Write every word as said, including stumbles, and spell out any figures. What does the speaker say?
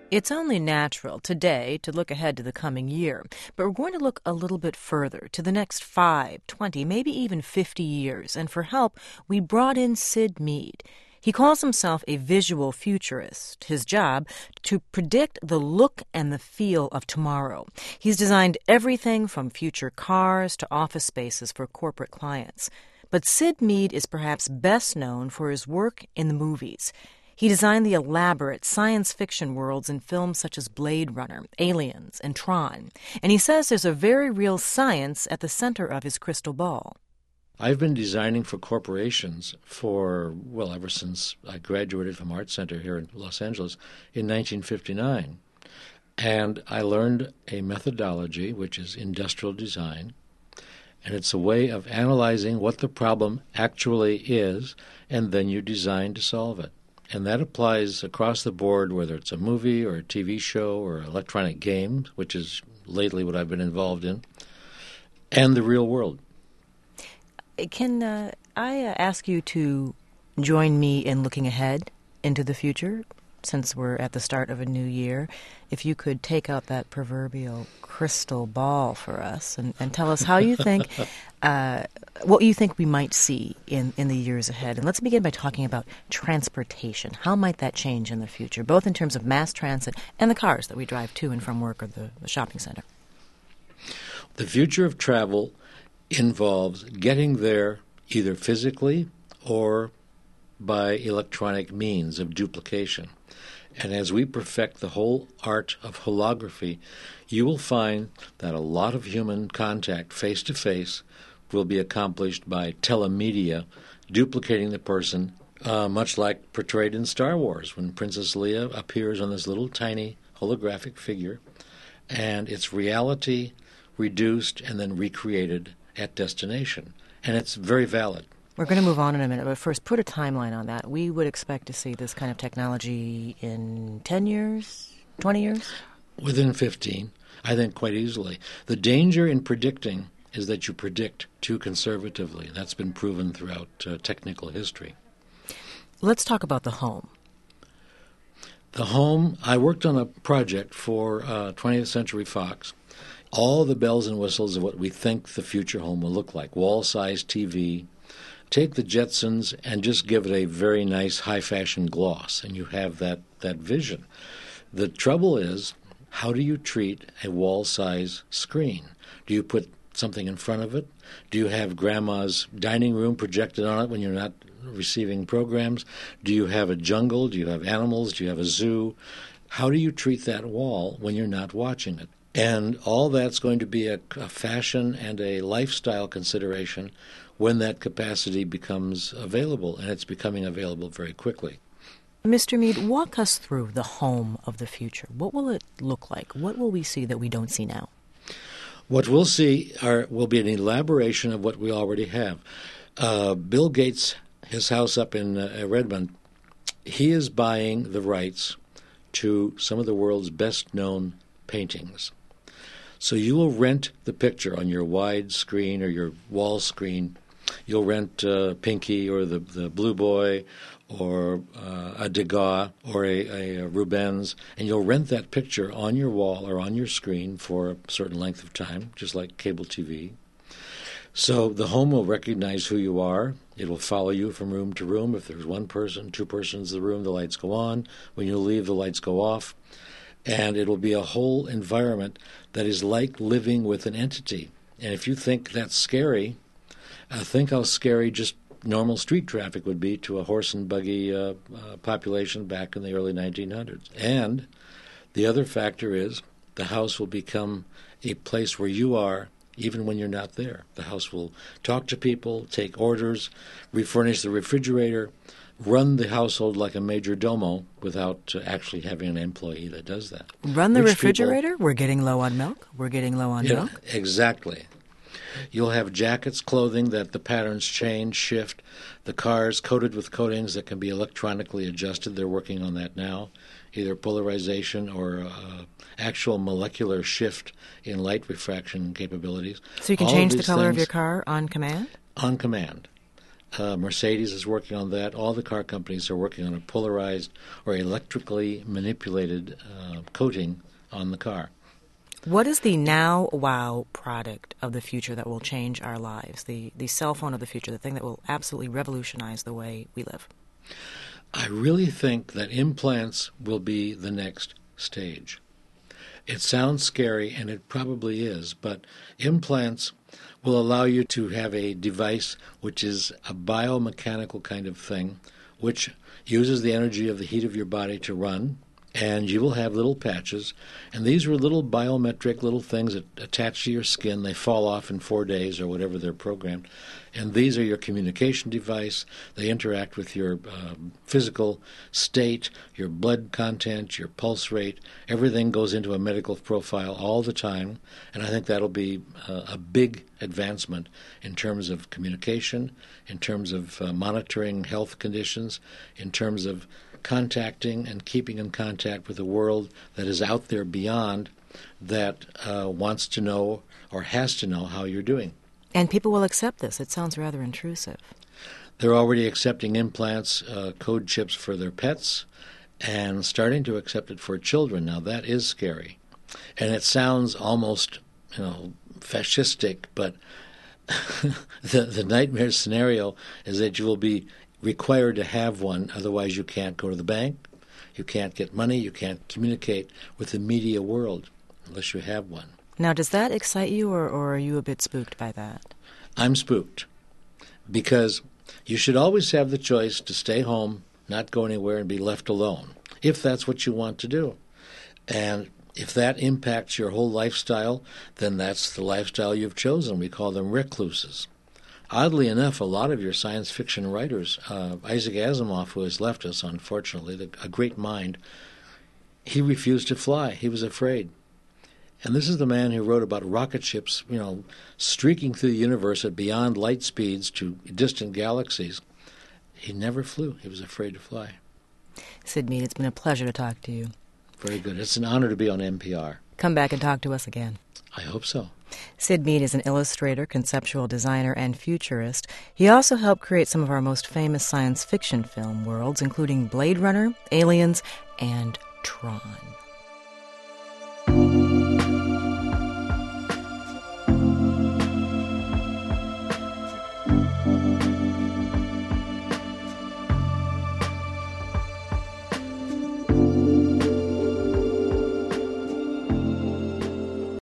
It's only natural today to look ahead to the coming year, but we're going to look a little bit further, to the next five, twenty, maybe even fifty years. And for help, we brought in Syd Mead. He calls himself a visual futurist. His job, to predict the look and the feel of tomorrow. He's designed everything from future cars to office spaces for corporate clients. But Syd Mead is perhaps best known for his work in the movies. He designed the elaborate science fiction worlds in films such as Blade Runner, Aliens, and Tron. And he says there's a very real science at the center of his crystal ball. I've been designing for corporations for, well, ever since I graduated from Art Center here in Los Angeles in nineteen fifty-nine. And I learned a methodology, which is industrial design. And it's a way of analyzing what the problem actually is, and then you design to solve it. And that applies across the board, whether it's a movie or a T V show or electronic games, which is lately what I've been involved in, and the real world. Can uh, I uh, ask you to join me in looking ahead into the future, since we're at the start of a new year? If you could take out that proverbial crystal ball for us and, and tell us how you think, uh, what you think we might see in, in the years ahead. And let's begin by talking about transportation. How might that change in the future, both in terms of mass transit and the cars that we drive to and from work or the, the shopping center? The future of travel involves getting there either physically or by electronic means of duplication. And as we perfect the whole art of holography, you will find that a lot of human contact face-to-face will be accomplished by telemedia, duplicating the person, uh, much like portrayed in Star Wars, when Princess Leia appears on this little tiny holographic figure, and it's reality reduced and then recreated at destination. And it's very valid. We're going to move on in a minute, but first, put a timeline on that. We would expect to see this kind of technology in ten years, twenty years? Within fifteen, I think quite easily. The danger in predicting is that you predict too conservatively. That's been proven throughout uh, technical history. Let's talk about the home. The home, I worked on a project for uh, twentieth Century Fox. All the bells and whistles of what we think the future home will look like. Wall-size T V. Take the Jetsons and just give it a very nice high-fashion gloss, and you have that, that vision. The trouble is, how do you treat a wall-size screen? Do you put something in front of it? Do you have grandma's dining room projected on it when you're not receiving programs? Do you have a jungle? Do you have animals? Do you have a zoo? How do you treat that wall when you're not watching it? And all that's going to be a, a fashion and a lifestyle consideration when that capacity becomes available, and it's becoming available very quickly. Mister Mead, walk us through the home of the future. What will it look like? What will we see that we don't see now? What we'll see are, will be an elaboration of what we already have. Uh, Bill Gates, his house up in uh, Redmond, he is buying the rights to some of the world's best-known paintings. So you will rent the picture on your wide screen or your wall screen. You'll rent uh, Pinky or the, the Blue Boy or uh, a Degas or a, a Rubens, and you'll rent that picture on your wall or on your screen for a certain length of time, just like cable T V. So the home will recognize who you are. It will follow you from room to room. If there's one person, two persons in the room, the lights go on. When you leave, the lights go off. And it will be a whole environment that is like living with an entity. And if you think that's scary, uh, think how scary just normal street traffic would be to a horse and buggy uh, uh, population back in the early nineteen hundreds. And the other factor is the house will become a place where you are even when you're not there. The house will talk to people, take orders, refurnish the refrigerator, run the household like a major domo without uh, actually having an employee that does that. Run the Rich refrigerator? people, We're getting low on milk? We're getting low on yeah, milk? Exactly. You'll have jackets, clothing that the patterns change, shift. The cars coated with coatings that can be electronically adjusted. They're working on that now, either polarization or uh, actual molecular shift in light refraction capabilities. So you can All change of the these color of things your car on command? on command. Uh, Mercedes is working on that. All the car companies are working on a polarized or electrically manipulated uh, coating on the car. What is the now wow product of the future that will change our lives? The, the cell phone of the future, the thing that will absolutely revolutionize the way we live? I really think that implants will be the next stage. It sounds scary, and it probably is, but implants will allow you to have a device which is a biomechanical kind of thing, which uses the energy of the heat of your body to run, and you will have little patches. And these are little biometric little things that attach to your skin. They fall off in four days or whatever they're programmed. And these are your communication device. They interact with your um, physical state, your blood content, your pulse rate. Everything goes into a medical profile all the time. And I think that'll be uh, a big advancement in terms of communication, in terms of uh, monitoring health conditions, in terms of contacting and keeping in contact with a world that is out there beyond, that uh, wants to know or has to know how you're doing. And people will accept this. It sounds rather intrusive. They're already accepting implants, uh, code chips for their pets, and starting to accept it for children. Now, that is scary. And it sounds almost, you know, fascistic, but the, the nightmare scenario is that you will be required to have one, otherwise you can't go to the bank, you can't get money, you can't communicate with the media world unless you have one. Now, does that excite you, or, or are you a bit spooked by that? I'm spooked, because you should always have the choice to stay home, not go anywhere, and be left alone, if that's what you want to do. And if that impacts your whole lifestyle, then that's the lifestyle you've chosen. We call them recluses. Oddly enough, a lot of your science fiction writers, uh, Isaac Asimov, who has left us, unfortunately, the, a great mind, he refused to fly. He was afraid. And this is the man who wrote about rocket ships, you know, streaking through the universe at beyond light speeds to distant galaxies. He never flew. He was afraid to fly. Syd Mead, it's been a pleasure to talk to you. Very good. It's an honor to be on N P R. Come back and talk to us again. I hope so. Syd Mead is an illustrator, conceptual designer, and futurist. He also helped create some of our most famous science fiction film worlds, including Blade Runner, Aliens, and Tron.